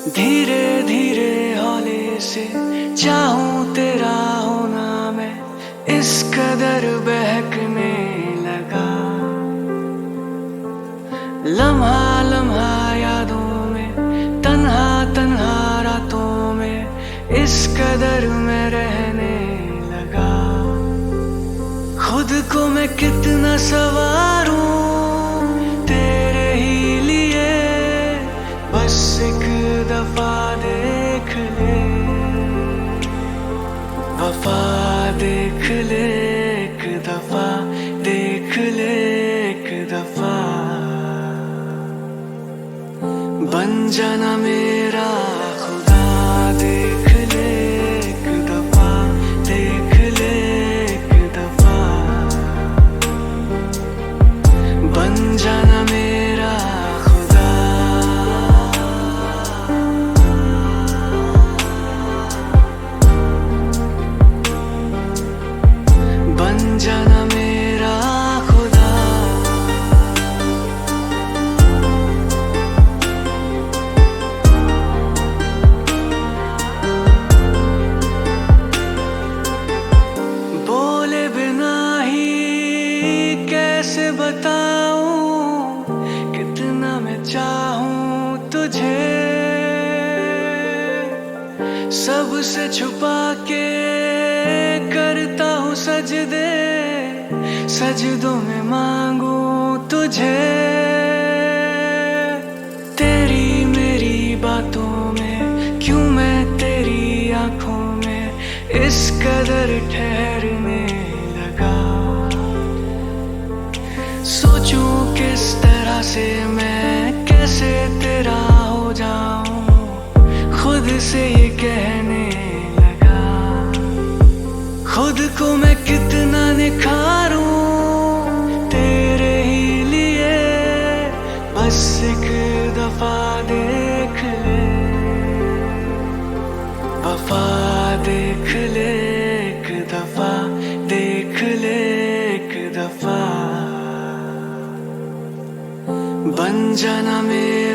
धीरे धीरे हौले से चाहूं तेरा होना मैं इस कदर बहकने लगा। लम्हा लम्हा यादों में तन्हा तन्हा रातों में इस कदर मैं रहने लगा। खुद को मैं कितना संवारूं तेरे ही लिए, बस एक दफा देख ले, वफा देख ले, एक दफा देख ले, एक दफा बन जाना मेरा खुदा। देख ले एक दफा, देख ले एक दफा बन जाना मेरा खुदा। बन जाना मेरा खुदा। बोले बिना ही कैसे बताऊं कितना मैं चाहूं तुझे, सबसे छुपा के करता हूँ सजदे, सजदों में मांगू तुझे। तेरी मेरी बातों में क्यों मैं तेरी आंखों में इस कदर ठहरने लगा। सोचूं किस तरह से मैं कैसे तेरा हो जाऊं, खुद से ये कहने लगा। खुद को मैं कितना निखारूं तेरे ही लिए, बस एक दफा देख ले, वफा देख ले, एक दफा देख ले, एक दफा बन जाना मेरा